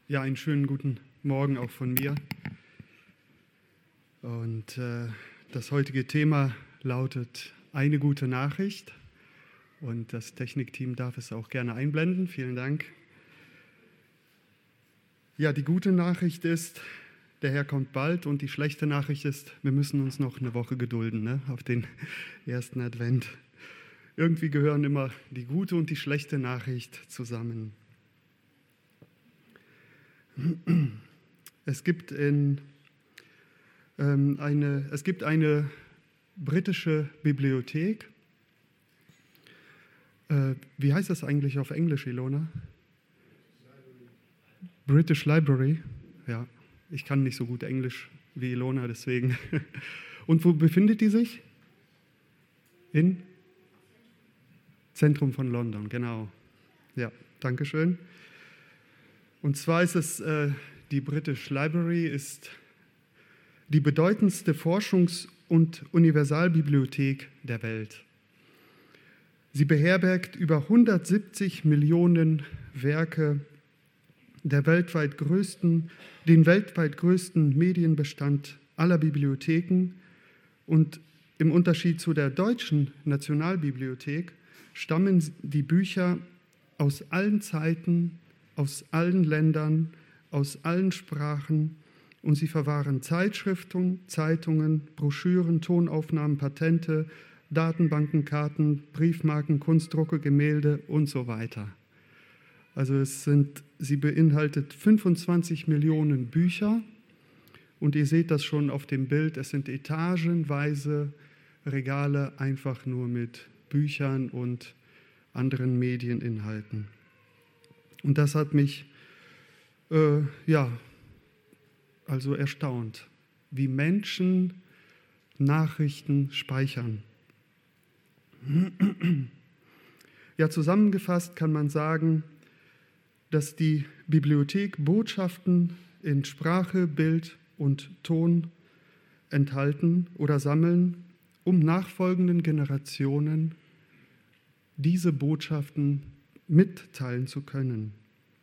Ja, einen schönen guten Morgen auch von mir. Und das heutige Thema lautet eine gute Nachricht. Und das Technikteam darf es auch gerne einblenden. Vielen Dank. Ja, die gute Nachricht ist, der Herr kommt bald. Und die schlechte Nachricht ist, wir müssen uns noch eine Woche gedulden, auf den ersten Advent. Irgendwie gehören immer die gute und die schlechte Nachricht zusammen. Es gibt eine britische Bibliothek. Wie heißt das eigentlich auf Englisch, Ilona? British Library. Ja, ich kann nicht so gut Englisch wie Ilona, deswegen. Und wo befindet die sich? Im Zentrum von London, genau. Ja, danke schön. Und zwar ist es, die British Library ist die bedeutendste Forschungs- und Universalbibliothek der Welt. Sie beherbergt über 170 Millionen Werke, den weltweit größten Medienbestand aller Bibliotheken, und im Unterschied zu der deutschen Nationalbibliothek stammen die Bücher aus allen Zeiten, aus allen Ländern, aus allen Sprachen, und sie verwahren Zeitschriften, Zeitungen, Broschüren, Tonaufnahmen, Patente, Datenbanken, Karten, Briefmarken, Kunstdrucke, Gemälde und so weiter. Also sie beinhaltet 25 Millionen Bücher, und ihr seht das schon auf dem Bild, es sind etagenweise Regale einfach nur mit Büchern und anderen Medieninhalten. Und das hat mich erstaunt, wie Menschen Nachrichten speichern. Ja, zusammengefasst kann man sagen, dass die Bibliothek Botschaften in Sprache, Bild und Ton enthalten oder sammeln, um nachfolgenden Generationen diese Botschaften mitteilen zu können.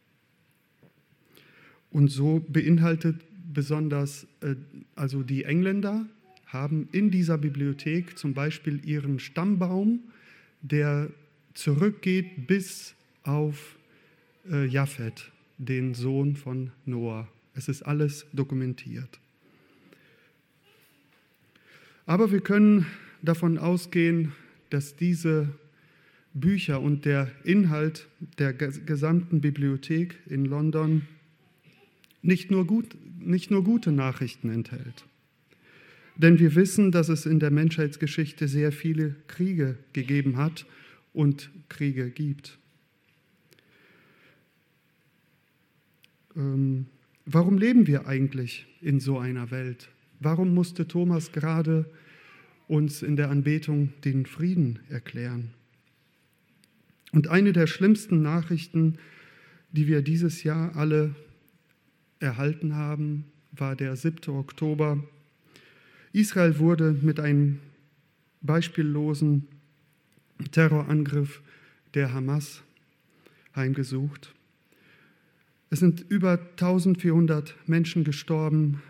Und so beinhaltet besonders, die Engländer haben in dieser Bibliothek zum Beispiel ihren Stammbaum, der zurückgeht bis auf Japhet, den Sohn von Noah. Es ist alles dokumentiert. Aber wir können davon ausgehen, dass diese Bücher und der Inhalt der gesamten Bibliothek in London nicht nur gute Nachrichten enthält. Denn wir wissen, dass es in der Menschheitsgeschichte sehr viele Kriege gegeben hat und Kriege gibt. Warum leben wir eigentlich in so einer Welt? Warum musste Thomas gerade uns in der Anbetung den Frieden erklären? Und eine der schlimmsten Nachrichten, die wir dieses Jahr alle erhalten haben, war der 7. Oktober. Israel wurde mit einem beispiellosen Terrorangriff der Hamas heimgesucht. Es sind über 1400 Menschen gestorben,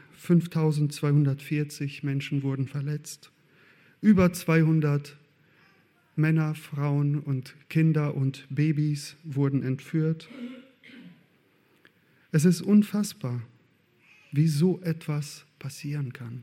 5240 Menschen wurden verletzt, über 200 Männer, Frauen und Kinder und Babys wurden entführt. Es ist unfassbar, wie so etwas passieren kann.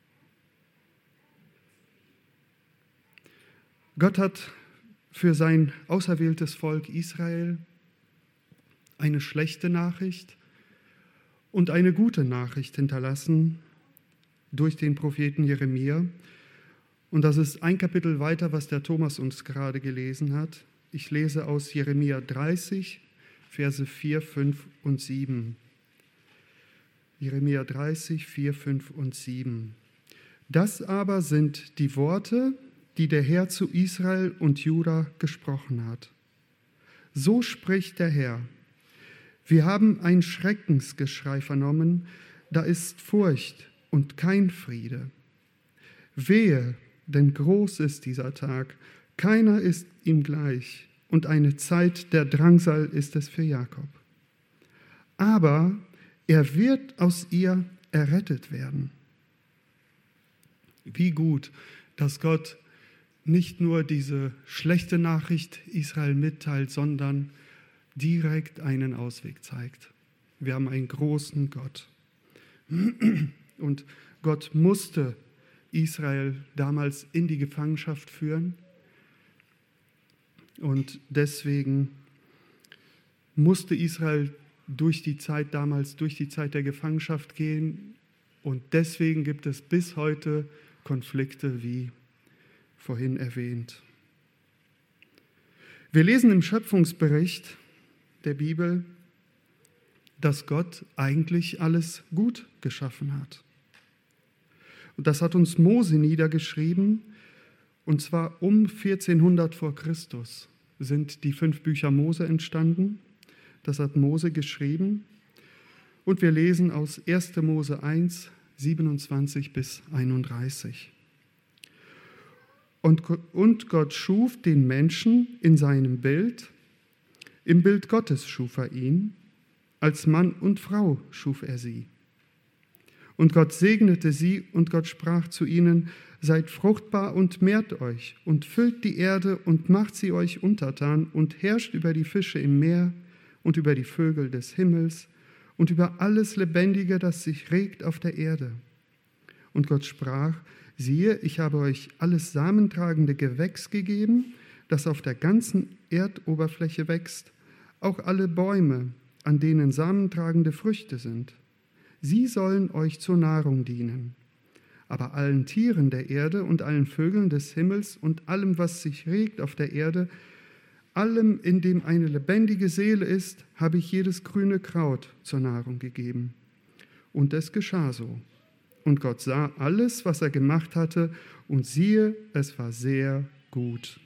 Gott hat für sein auserwähltes Volk Israel eine schlechte Nachricht und eine gute Nachricht hinterlassen durch den Propheten Jeremia. Und das ist ein Kapitel weiter, was der Thomas uns gerade gelesen hat. Ich lese aus Jeremia 30, Verse 4, 5 und 7. Jeremia 30, 4, 5 und 7. Das aber sind die Worte, die der Herr zu Israel und Juda gesprochen hat. So spricht der Herr: Wir haben ein Schreckensgeschrei vernommen, da ist Furcht und kein Friede. Wehe, denn groß ist dieser Tag, keiner ist ihm gleich, und eine Zeit der Drangsal ist es für Jakob. aber er wird aus ihr errettet werden. Wie gut, dass Gott nicht nur diese schlechte Nachricht Israel mitteilt, sondern direkt einen Ausweg zeigt. Wir haben einen großen Gott. Und Gott musste Israel damals in die Gefangenschaft führen. Und deswegen musste Israel durch die Zeit der Gefangenschaft gehen. Und deswegen gibt es bis heute Konflikte, wie vorhin erwähnt. Wir lesen im Schöpfungsbericht der Bibel, dass Gott eigentlich alles gut geschaffen hat. Und das hat uns Mose niedergeschrieben, und zwar um 1400 vor Christus sind die 5 Bücher Mose entstanden. Das hat Mose geschrieben. Und wir lesen aus 1. Mose 1, 27 bis 31. Und Gott schuf den Menschen in seinem Bild, im Bild Gottes schuf er ihn, als Mann und Frau schuf er sie. Und Gott segnete sie, und Gott sprach zu ihnen: Seid fruchtbar und mehrt euch und füllt die Erde und macht sie euch untertan und herrscht über die Fische im Meer und über die Vögel des Himmels und über alles Lebendige, das sich regt auf der Erde. Und Gott sprach: Siehe, ich habe euch alles samentragende Gewächs gegeben, das auf der ganzen Erdoberfläche wächst, auch alle Bäume, an denen samentragende Früchte sind. Sie sollen euch zur Nahrung dienen. Aber allen Tieren der Erde und allen Vögeln des Himmels und allem, was sich regt auf der Erde, allem, in dem eine lebendige Seele ist, habe ich jedes grüne Kraut zur Nahrung gegeben. Und es geschah so. Und Gott sah alles, was er gemacht hatte, und siehe, es war sehr gut.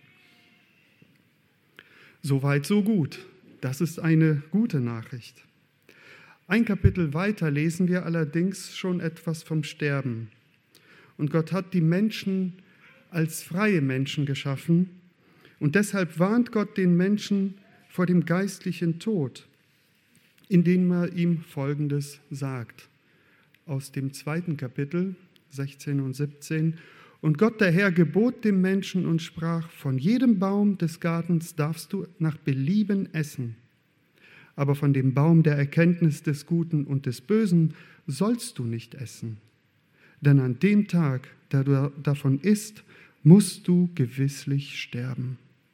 Soweit, so gut. Das ist eine gute Nachricht. Ein Kapitel weiter lesen wir allerdings schon etwas vom Sterben. Und Gott hat die Menschen als freie Menschen geschaffen. Und deshalb warnt Gott den Menschen vor dem geistlichen Tod, indem er ihm Folgendes sagt. Aus dem 2. Kapitel, 16 und 17. Und Gott der Herr gebot dem Menschen und sprach: Von jedem Baum des Gartens darfst du nach Belieben essen, aber von dem Baum der Erkenntnis des Guten und des Bösen sollst du nicht essen. Denn an dem Tag, da du davon isst, musst du gewisslich sterben.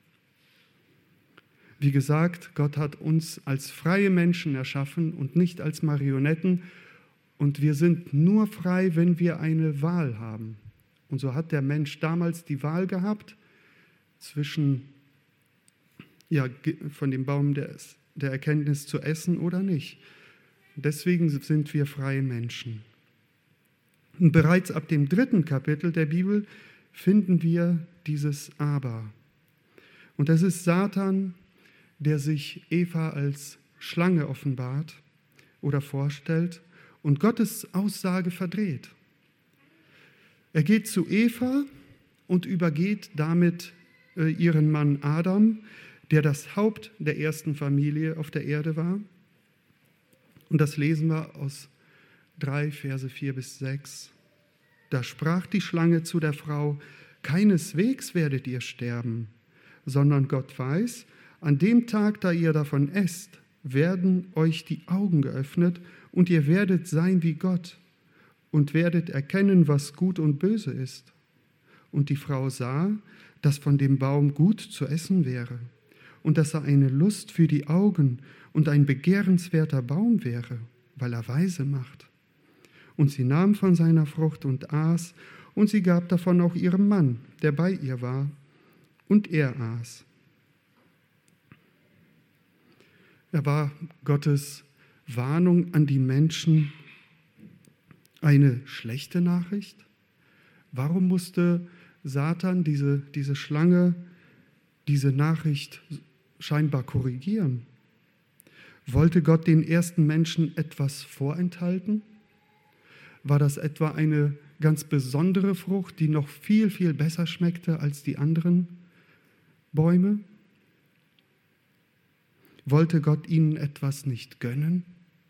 Wie gesagt, Gott hat uns als freie Menschen erschaffen und nicht als Marionetten. Und wir sind nur frei, wenn wir eine Wahl haben. Und so hat der Mensch damals die Wahl gehabt zwischen von dem Baum der Erkenntnis zu essen oder nicht. Deswegen sind wir freie Menschen. Und bereits ab dem 3. Kapitel der Bibel finden wir dieses Aber. Und das ist Satan, der sich Eva als Schlange offenbart oder vorstellt und Gottes Aussage verdreht. Er geht zu Eva und übergeht damit ihren Mann Adam, der das Haupt der ersten Familie auf der Erde war. Und das lesen wir aus 3, Verse 4 bis 6. Da sprach die Schlange zu der Frau: Keineswegs werdet ihr sterben, sondern Gott weiß, an dem Tag, da ihr davon esst, werden euch die Augen geöffnet und ihr werdet sein wie Gott und werdet erkennen, was gut und böse ist. Und die Frau sah, dass von dem Baum gut zu essen wäre und dass er eine Lust für die Augen und ein begehrenswerter Baum wäre, weil er weise macht. Und sie nahm von seiner Frucht und aß, und sie gab davon auch ihrem Mann, der bei ihr war, und er aß. Er war Gottes Warnung an die Menschen eine schlechte Nachricht? Warum musste Satan, diese Schlange, diese Nachricht scheinbar korrigieren? Wollte Gott den ersten Menschen etwas vorenthalten? War das etwa eine ganz besondere Frucht, die noch viel, viel besser schmeckte als die anderen Bäume? Wollte Gott ihnen etwas nicht gönnen?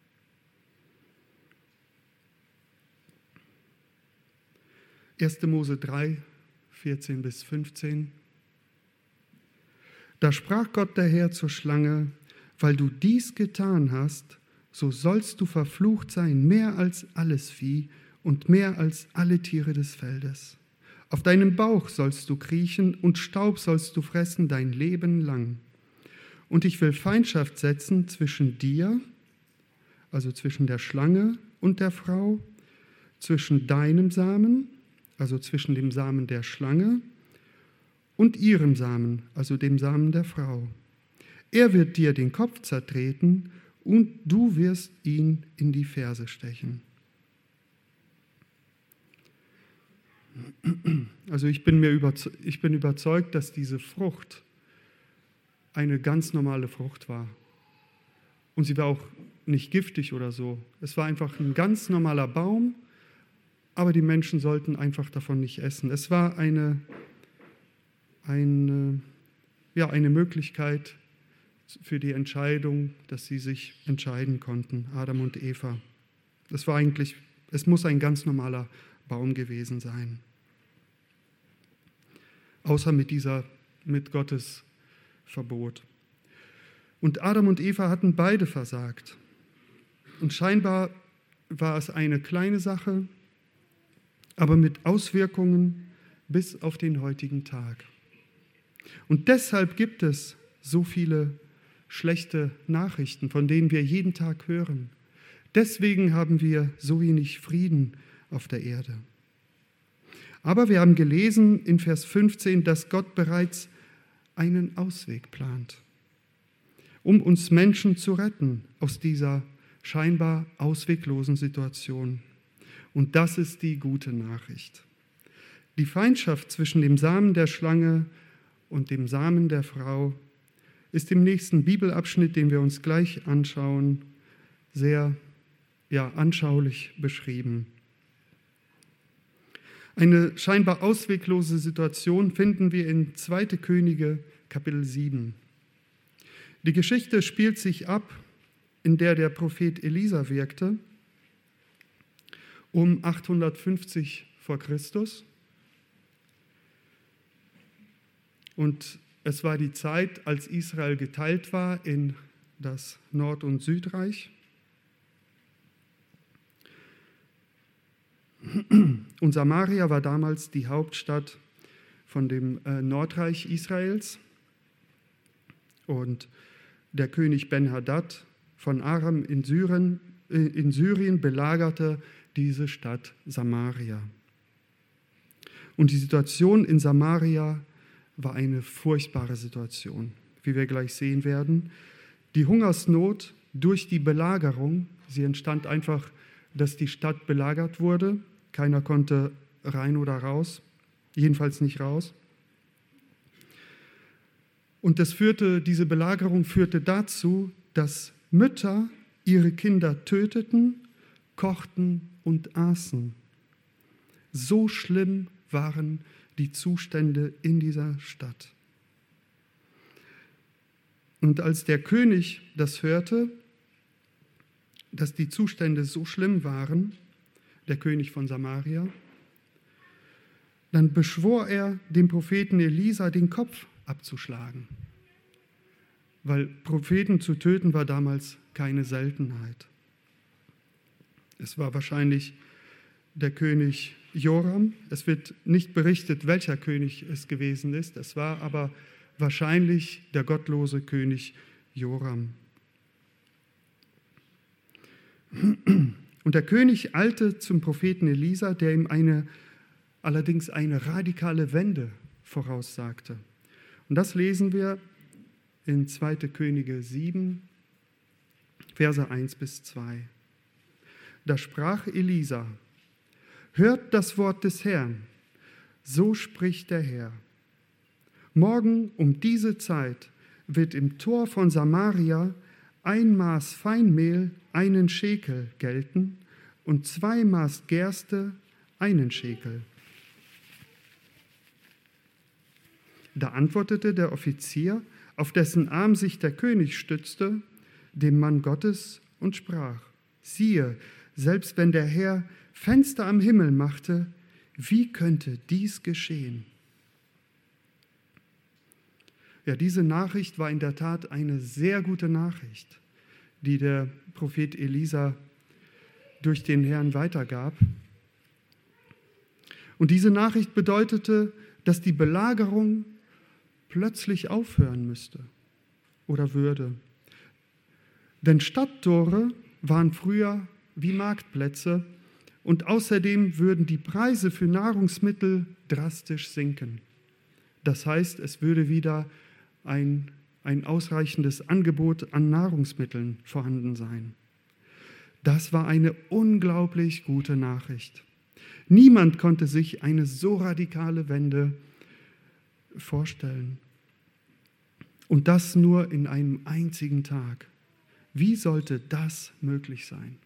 Erste Mose 3, 14 bis 15. Da sprach Gott der Herr zur Schlange: Weil du dies getan hast, so sollst du verflucht sein, mehr als alles Vieh und mehr als alle Tiere des Feldes. Auf deinem Bauch sollst du kriechen und Staub sollst du fressen dein Leben lang. Und ich will Feindschaft setzen zwischen dir, also zwischen der Schlange und der Frau, zwischen deinem Samen, also zwischen dem Samen der Schlange, und ihrem Samen, also dem Samen der Frau. Er wird dir den Kopf zertreten und du wirst ihn in die Ferse stechen. Also ich bin überzeugt, dass diese Frucht eine ganz normale Frucht war. Und sie war auch nicht giftig oder so. Es war einfach ein ganz normaler Baum, aber die Menschen sollten einfach davon nicht essen. Es war eine Möglichkeit für die Entscheidung, dass sie sich entscheiden konnten, Adam und Eva. Es muss ein ganz normaler Baum gewesen sein. Außer mit Gottes Verbot. Und Adam und Eva hatten beide versagt. Und scheinbar war es eine kleine Sache, aber mit Auswirkungen bis auf den heutigen Tag. Und deshalb gibt es so viele schlechte Nachrichten, von denen wir jeden Tag hören. Deswegen haben wir so wenig Frieden auf der Erde. Aber wir haben gelesen in Vers 15, dass Gott bereits einen Ausweg plant, um uns Menschen zu retten aus dieser scheinbar ausweglosen Situation. Und das ist die gute Nachricht. Die Feindschaft zwischen dem Samen der Schlange und dem Samen der Frau ist im nächsten Bibelabschnitt, den wir uns gleich anschauen, sehr anschaulich beschrieben. Eine scheinbar ausweglose Situation finden wir in 2. Könige, Kapitel 7. Die Geschichte spielt sich ab, in der der Prophet Elisa wirkte, um 850 vor Christus. Und es war die Zeit, als Israel geteilt war in das Nord- und Südreich. Und Samaria war damals die Hauptstadt von dem Nordreich Israels. Und der König Ben-Hadad von Aram in Syrien belagerte diese Stadt Samaria. Und die Situation in Samaria war eine furchtbare Situation, wie wir gleich sehen werden. Die Hungersnot durch die Belagerung, sie entstand einfach, dass die Stadt belagert wurde. Keiner konnte rein oder raus, jedenfalls nicht raus. Und diese Belagerung führte dazu, dass Mütter ihre Kinder töteten, kochten und aßen. So schlimm waren die Zustände in dieser Stadt. Und als der König das hörte, dass die Zustände so schlimm waren, der König von Samaria, dann beschwor er dem Propheten Elisa, den Kopf abzuschlagen. Weil Propheten zu töten war damals keine Seltenheit. Es war wahrscheinlich der König Joram. Es wird nicht berichtet, welcher König es gewesen ist. Es war aber wahrscheinlich der gottlose König Joram. Und der König eilte zum Propheten Elisa, der ihm allerdings eine radikale Wende voraussagte. Und das lesen wir in 2. Könige 7, Verse 1 bis 2. Da sprach Elisa: Hört das Wort des Herrn, so spricht der Herr. Morgen um diese Zeit wird im Tor von Samaria ein Maß Feinmehl 1 Schekel gelten und 2 Maß Gerste 1 Schekel. Da antwortete der Offizier auf dessen Arm sich der König stützte, dem Mann Gottes, und sprach: Siehe, selbst wenn der Herr Fenster am Himmel machte, wie könnte dies geschehen? Ja, diese Nachricht war in der Tat eine sehr gute Nachricht, die der Prophet Elisa durch den Herrn weitergab. Und diese Nachricht bedeutete, dass die Belagerung plötzlich aufhören müsste oder würde. Denn Stadttore waren früher wie Marktplätze und außerdem würden die Preise für Nahrungsmittel drastisch sinken. Das heißt, es würde wieder ein ausreichendes Angebot an Nahrungsmitteln vorhanden sein. Das war eine unglaublich gute Nachricht. Niemand konnte sich eine so radikale Wende vorstellen. Und das nur in einem einzigen Tag. Wie sollte das möglich sein?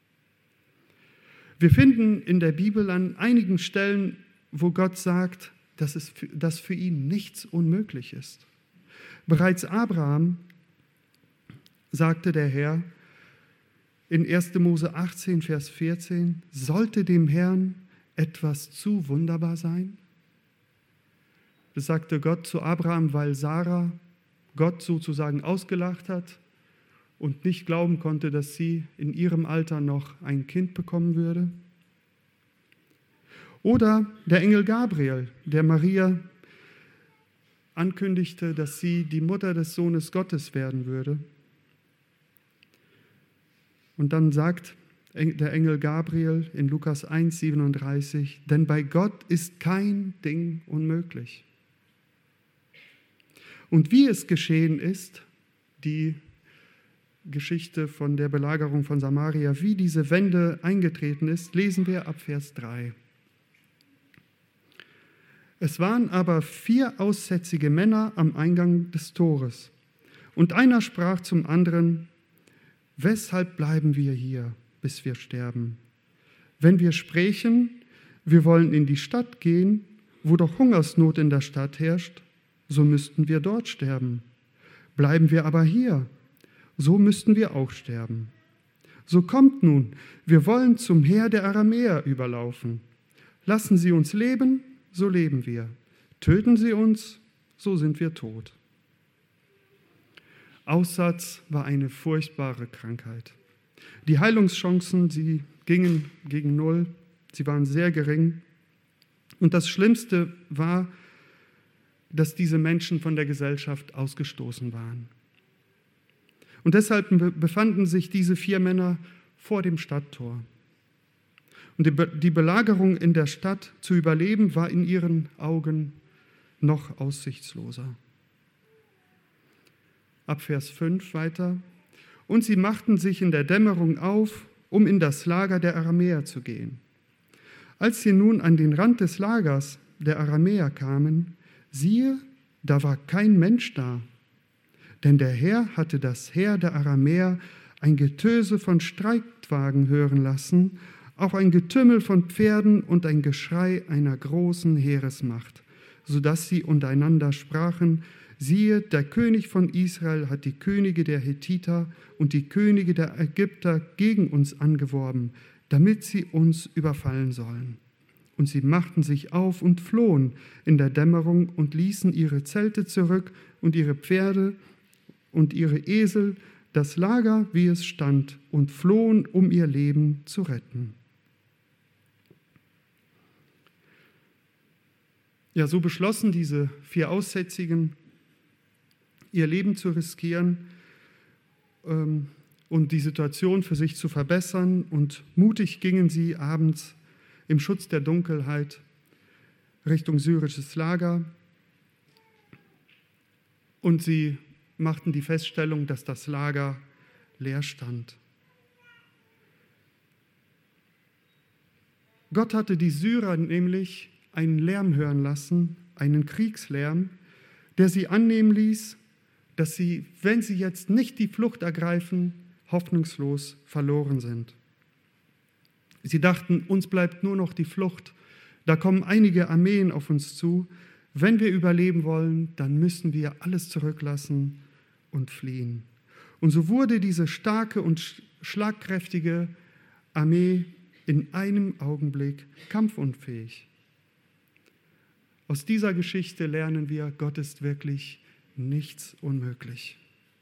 Wir finden in der Bibel an einigen Stellen, wo Gott sagt, dass für ihn nichts unmöglich ist. Bereits Abraham sagte der Herr in 1. Mose 18, Vers 14, sollte dem Herrn etwas zu wunderbar sein? Das sagte Gott zu Abraham, weil Sarah Gott sozusagen ausgelacht hat und nicht glauben konnte, dass sie in ihrem Alter noch ein Kind bekommen würde. Oder der Engel Gabriel, der Maria ankündigte, dass sie die Mutter des Sohnes Gottes werden würde. Und dann sagt der Engel Gabriel in Lukas 1, 37, denn bei Gott ist kein Ding unmöglich. Und wie es geschehen ist, die Geschichte von der Belagerung von Samaria, wie diese Wende eingetreten ist, lesen wir ab Vers 3. Es waren aber 4 aussätzige Männer am Eingang des Tores. Und einer sprach zum anderen: Weshalb bleiben wir hier, bis wir sterben? Wenn wir sprechen, wir wollen in die Stadt gehen, wo doch Hungersnot in der Stadt herrscht, so müssten wir dort sterben. Bleiben wir aber hier, so müssten wir auch sterben. So kommt nun, wir wollen zum Heer der Aramäer überlaufen. Lassen Sie uns leben, so leben wir. Töten Sie uns, so sind wir tot. Aussatz war eine furchtbare Krankheit. Die Heilungschancen, sie gingen gegen 0, sie waren sehr gering. Und das Schlimmste war, dass diese Menschen von der Gesellschaft ausgestoßen waren. Und deshalb befanden sich diese 4 Männer vor dem Stadttor. Und die Belagerung in der Stadt zu überleben, war in ihren Augen noch aussichtsloser. Ab Vers 5 weiter. Und sie machten sich in der Dämmerung auf, um in das Lager der Aramäer zu gehen. Als sie nun an den Rand des Lagers der Aramäer kamen, siehe, da war kein Mensch da. Denn der Herr hatte das Heer der Aramäer ein Getöse von Streitwagen hören lassen, auch ein Getümmel von Pferden und ein Geschrei einer großen Heeresmacht, sodass sie untereinander sprachen: Siehe, der König von Israel hat die Könige der Hethiter und die Könige der Ägypter gegen uns angeworben, damit sie uns überfallen sollen. Und sie machten sich auf und flohen in der Dämmerung und ließen ihre Zelte zurück und ihre Pferde und ihre Esel, das Lager, wie es stand, und flohen, um ihr Leben zu retten. Ja, so beschlossen diese 4 Aussätzigen, ihr Leben zu riskieren und die Situation für sich zu verbessern. Und mutig gingen sie abends im Schutz der Dunkelheit Richtung syrisches Lager. Und sie machten die Feststellung, dass das Lager leer stand. Gott hatte die Syrer nämlich einen Lärm hören lassen, einen Kriegslärm, der sie annehmen ließ, dass sie, wenn sie jetzt nicht die Flucht ergreifen, hoffnungslos verloren sind. Sie dachten, uns bleibt nur noch die Flucht. Da kommen einige Armeen auf uns zu. Wenn wir überleben wollen, dann müssen wir alles zurücklassen und fliehen. Und so wurde diese starke und schlagkräftige Armee in einem Augenblick kampfunfähig. Aus dieser Geschichte lernen wir, Gott ist wirklich nichts unmöglich.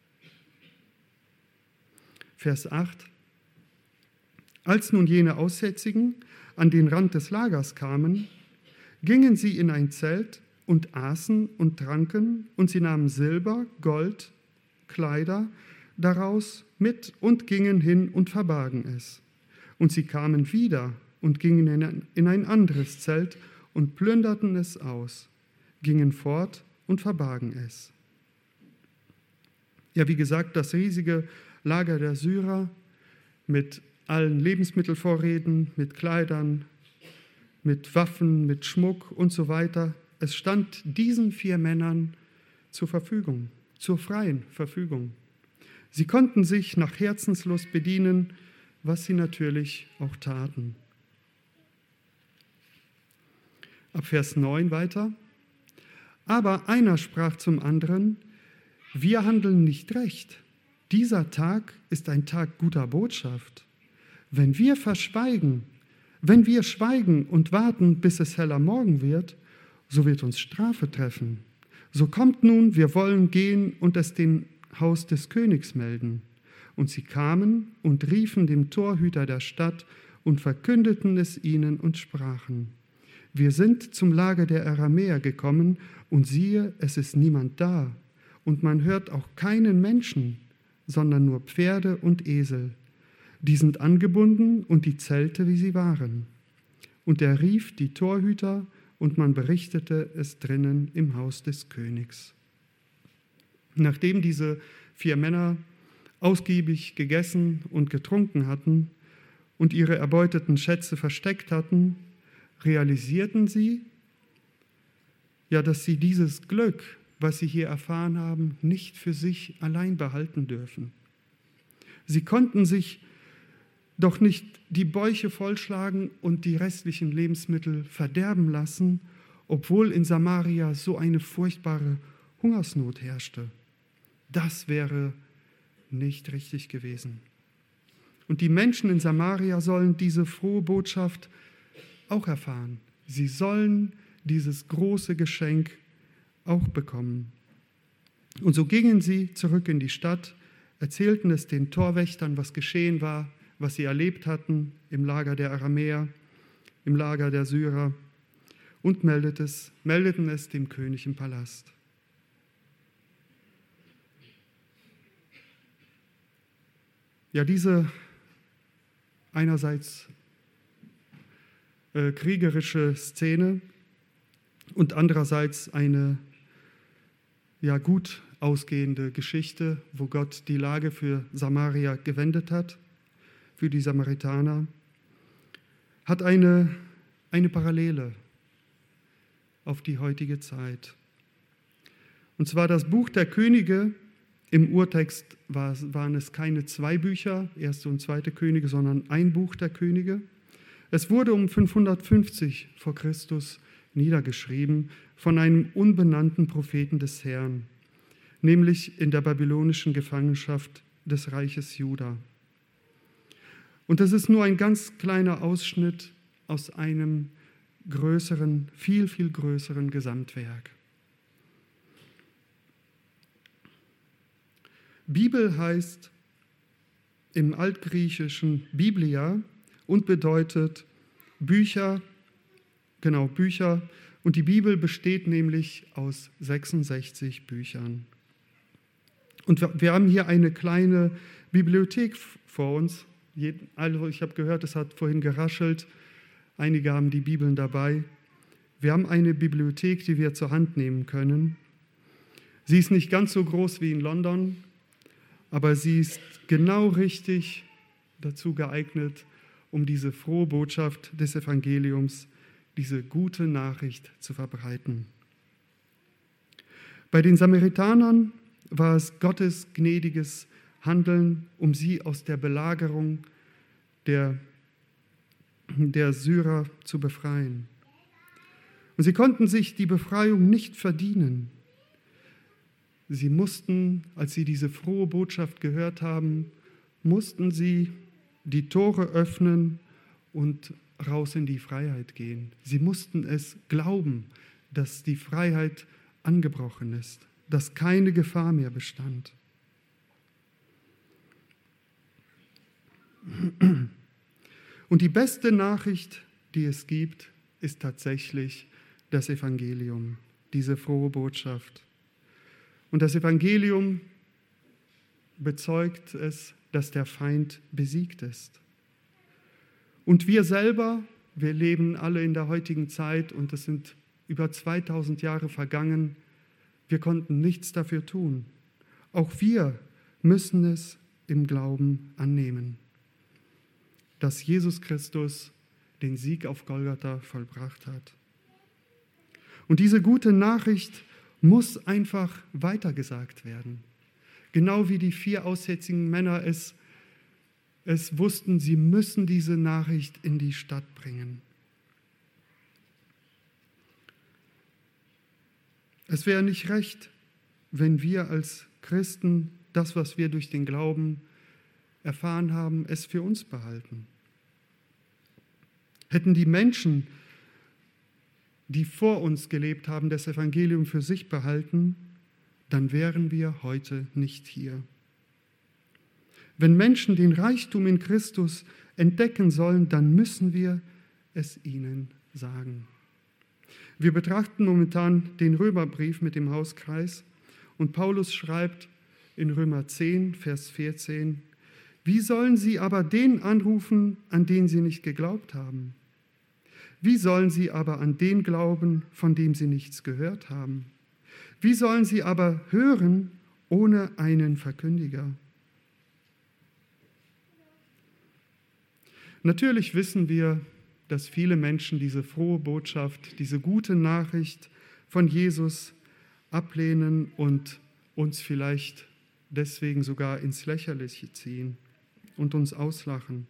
Vers 8. Als nun jene Aussätzigen an den Rand des Lagers kamen, gingen sie in ein Zelt und aßen und tranken, und sie nahmen Silber, Gold, Kleider daraus mit und gingen hin und verbargen es. Und sie kamen wieder und gingen in ein anderes Zelt und plünderten es aus, gingen fort und verbargen es. Ja, wie gesagt, das riesige Lager der Syrer mit allen Lebensmittelvorräten, mit Kleidern, mit Waffen, mit Schmuck und so weiter. Es stand diesen 4 Männern zur Verfügung, zur freien Verfügung. Sie konnten sich nach Herzenslust bedienen, was sie natürlich auch taten. Ab Vers 9 weiter. Aber einer sprach zum anderen: Wir handeln nicht recht. Dieser Tag ist ein Tag guter Botschaft. Wenn wir schweigen und warten, bis es heller Morgen wird, so wird uns Strafe treffen. So kommt nun, wir wollen gehen und es dem Haus des Königs melden. Und sie kamen und riefen dem Torhüter der Stadt und verkündeten es ihnen und sprachen: Wir sind zum Lager der Aramäer gekommen, und siehe, es ist niemand da, und man hört auch keinen Menschen, sondern nur Pferde und Esel. Die sind angebunden und die Zelte, wie sie waren. Und er rief die Torhüter, und man berichtete es drinnen im Haus des Königs. Nachdem diese 4 Männer ausgiebig gegessen und getrunken hatten und ihre erbeuteten Schätze versteckt hatten, realisierten sie, ja, dass sie dieses Glück, was sie hier erfahren haben, nicht für sich allein behalten dürfen. Sie konnten sich doch nicht die Bäuche vollschlagen und die restlichen Lebensmittel verderben lassen, obwohl in Samaria so eine furchtbare Hungersnot herrschte. Das wäre nicht richtig gewesen. Und die Menschen in Samaria sollen diese frohe Botschaft auch erfahren. Sie sollen dieses große Geschenk auch bekommen. Und so gingen sie zurück in die Stadt, erzählten es den Torwächtern, was geschehen war, was sie erlebt hatten im Lager der Aramäer, im Lager der Syrer, und meldeten es dem König im Palast. Ja, diese einerseits kriegerische Szene und andererseits eine gut ausgehende Geschichte, wo Gott die Lage für Samaria gewendet hat, für die Samaritaner, hat eine Parallele auf die heutige Zeit. Und zwar das Buch der Könige. Im Urtext waren es keine 2 Bücher, 1. und 2. Könige, sondern ein Buch der Könige. Es wurde um 550 vor Christus niedergeschrieben von einem unbenannten Propheten des Herrn, nämlich in der babylonischen Gefangenschaft des Reiches Juda. Und das ist nur ein ganz kleiner Ausschnitt aus einem größeren, viel, viel größeren Gesamtwerk. Bibel heißt im Altgriechischen Biblia und bedeutet Bücher, und die Bibel besteht nämlich aus 66 Büchern. Und wir haben hier eine kleine Bibliothek vor uns. Also ich habe gehört, es hat vorhin geraschelt, einige haben die Bibeln dabei. Wir haben eine Bibliothek, die wir zur Hand nehmen können. Sie ist nicht ganz so groß wie in London, aber sie ist genau richtig dazu geeignet, um diese frohe Botschaft des Evangeliums, diese gute Nachricht zu verbreiten. Bei den Samaritanern war es Gottes gnädiges Handeln, um sie aus der Belagerung der Syrer zu befreien. Und sie konnten sich die Befreiung nicht verdienen. Sie mussten, als sie diese frohe Botschaft gehört haben, mussten sie die Tore öffnen und raus in die Freiheit gehen. Sie mussten es glauben, dass die Freiheit angebrochen ist, dass keine Gefahr mehr bestand. Und die beste Nachricht, die es gibt, ist tatsächlich das Evangelium, diese frohe Botschaft. Und das Evangelium bezeugt es, dass der Feind besiegt ist. Und wir selber, wir leben alle in der heutigen Zeit und es sind über 2000 Jahre vergangen, wir konnten nichts dafür tun. Auch wir müssen es im Glauben annehmen, dass Jesus Christus den Sieg auf Golgatha vollbracht hat. Und diese gute Nachricht muss einfach weitergesagt werden. Genau wie die 4 aussätzigen Männer es wussten, sie müssen diese Nachricht in die Stadt bringen. Es wäre nicht recht, wenn wir als Christen das, was wir durch den Glauben erfahren haben, es für uns behalten. Hätten die Menschen, die vor uns gelebt haben, das Evangelium für sich behalten, dann wären wir heute nicht hier. Wenn Menschen den Reichtum in Christus entdecken sollen, dann müssen wir es ihnen sagen. Wir betrachten momentan den Römerbrief mit dem Hauskreis und Paulus schreibt in Römer 10, Vers 14, wie sollen sie aber den anrufen, an den sie nicht geglaubt haben? Wie sollen sie aber an den glauben, von dem sie nichts gehört haben? Wie sollen sie aber hören ohne einen Verkündiger? Natürlich wissen wir, dass viele Menschen diese frohe Botschaft, diese gute Nachricht von Jesus ablehnen und uns vielleicht deswegen sogar ins Lächerliche ziehen und uns auslachen.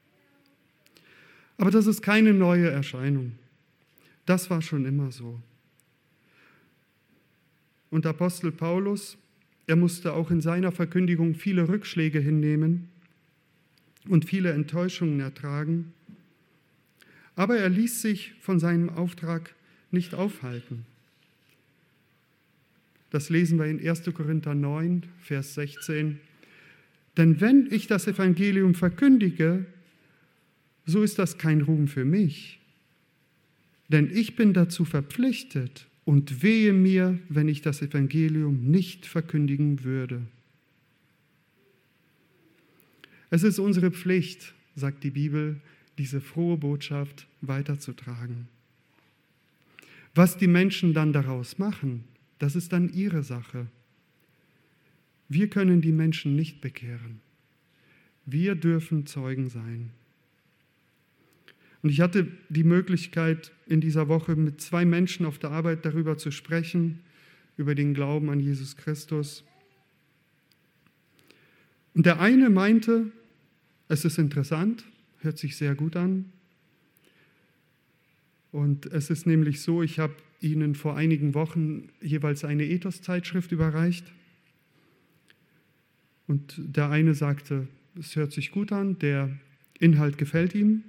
Aber das ist keine neue Erscheinung. Das war schon immer so. Und Apostel Paulus, er musste auch in seiner Verkündigung viele Rückschläge hinnehmen und viele Enttäuschungen ertragen. Aber er ließ sich von seinem Auftrag nicht aufhalten. Das lesen wir in 1. Korinther 9, Vers 16. Denn wenn ich das Evangelium verkündige, so ist das kein Ruhm für mich. Denn ich bin dazu verpflichtet und wehe mir, wenn ich das Evangelium nicht verkündigen würde. Es ist unsere Pflicht, sagt die Bibel, diese frohe Botschaft weiterzutragen. Was die Menschen dann daraus machen, das ist dann ihre Sache. Wir können die Menschen nicht bekehren. Wir dürfen Zeugen sein. Und ich hatte die Möglichkeit, in dieser Woche mit 2 Menschen auf der Arbeit darüber zu sprechen, über den Glauben an Jesus Christus. Und der eine meinte, es ist interessant, hört sich sehr gut an. Und es ist nämlich so, ich habe Ihnen vor einigen Wochen jeweils eine Ethos-Zeitschrift überreicht. Und der eine sagte, es hört sich gut an, der Inhalt gefällt ihm.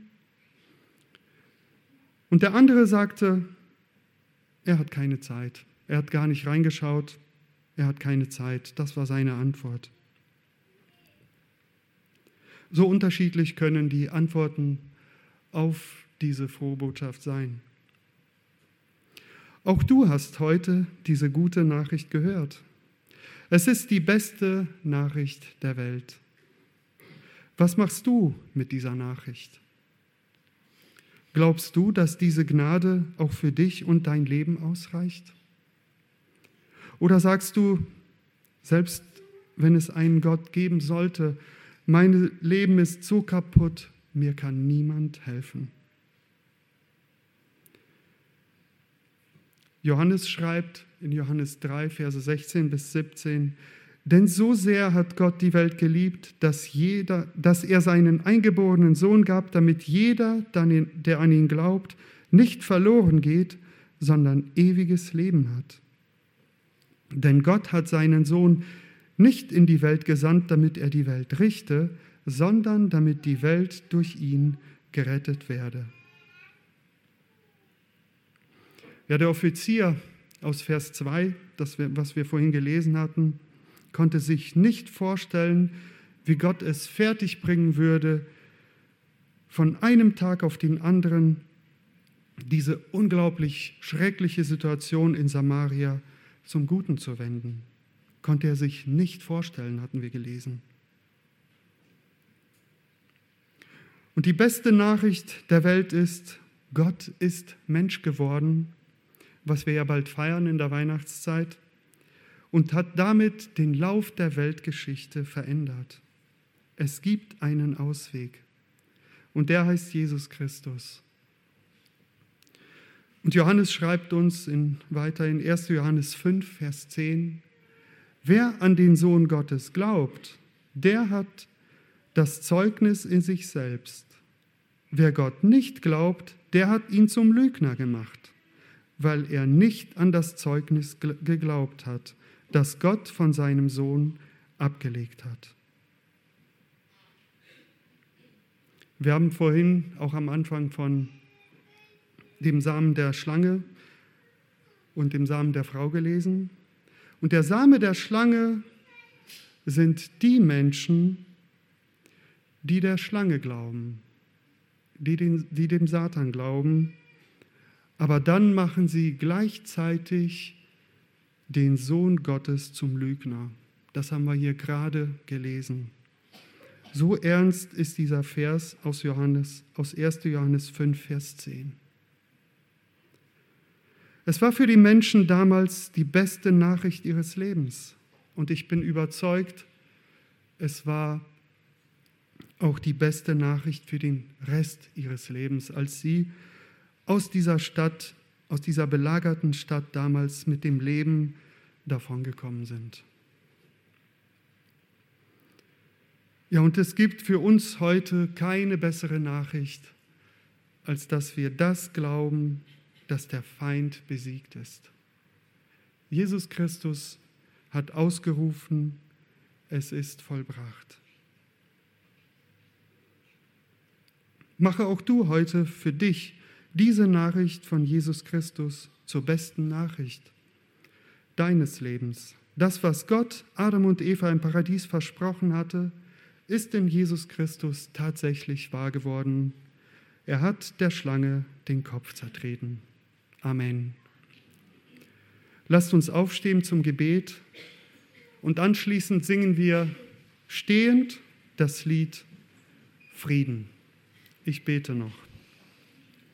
Und der andere sagte, er hat keine Zeit. Er hat gar nicht reingeschaut, er hat keine Zeit. Das war seine Antwort. So unterschiedlich können die Antworten auf diese frohe Botschaft sein. Auch du hast heute diese gute Nachricht gehört. Es ist die beste Nachricht der Welt. Was machst du mit dieser Nachricht? Glaubst du, dass diese Gnade auch für dich und dein Leben ausreicht? Oder sagst du, selbst wenn es einen Gott geben sollte, mein Leben ist so kaputt, mir kann niemand helfen? Johannes schreibt in Johannes 3, Verse 16 bis 17, denn so sehr hat Gott die Welt geliebt, dass er seinen eingeborenen Sohn gab, damit jeder, der an ihn glaubt, nicht verloren geht, sondern ewiges Leben hat. Denn Gott hat seinen Sohn nicht in die Welt gesandt, damit er die Welt richte, sondern damit die Welt durch ihn gerettet werde. Ja, der Offizier aus Vers 2, was wir vorhin gelesen hatten, konnte sich nicht vorstellen, wie Gott es fertigbringen würde, von einem Tag auf den anderen diese unglaublich schreckliche Situation in Samaria zum Guten zu wenden. Konnte er sich nicht vorstellen, hatten wir gelesen. Und die beste Nachricht der Welt ist, Gott ist Mensch geworden, was wir ja bald feiern in der Weihnachtszeit, und hat damit den Lauf der Weltgeschichte verändert. Es gibt einen Ausweg, und der heißt Jesus Christus. Und Johannes schreibt uns weiter in 1. Johannes 5, Vers 10, wer an den Sohn Gottes glaubt, der hat das Zeugnis in sich selbst. Wer Gott nicht glaubt, der hat ihn zum Lügner gemacht, weil er nicht an das Zeugnis geglaubt hat, das Gott von seinem Sohn abgelegt hat. Wir haben vorhin auch am Anfang von dem Samen der Schlange und dem Samen der Frau gelesen. Und der Same der Schlange sind die Menschen, die der Schlange glauben, die dem Satan glauben, aber dann machen sie gleichzeitig den Sohn Gottes zum Lügner. Das haben wir hier gerade gelesen. So ernst ist dieser Vers aus 1. Johannes 5, Vers 10. Es war für die Menschen damals die beste Nachricht ihres Lebens. Und ich bin überzeugt, es war auch die beste Nachricht für den Rest ihres Lebens, als sie aus dieser Stadt, aus dieser belagerten Stadt damals mit dem Leben davongekommen sind. Ja, und es gibt für uns heute keine bessere Nachricht, als dass wir das glauben, dass der Feind besiegt ist. Jesus Christus hat ausgerufen, es ist vollbracht. Mache auch du heute für dich diese Nachricht von Jesus Christus zur besten Nachricht deines Lebens. Das, was Gott Adam und Eva im Paradies versprochen hatte, ist in Jesus Christus tatsächlich wahr geworden. Er hat der Schlange den Kopf zertreten. Amen. Lasst uns aufstehen zum Gebet und anschließend singen wir stehend das Lied Frieden. Ich bete noch.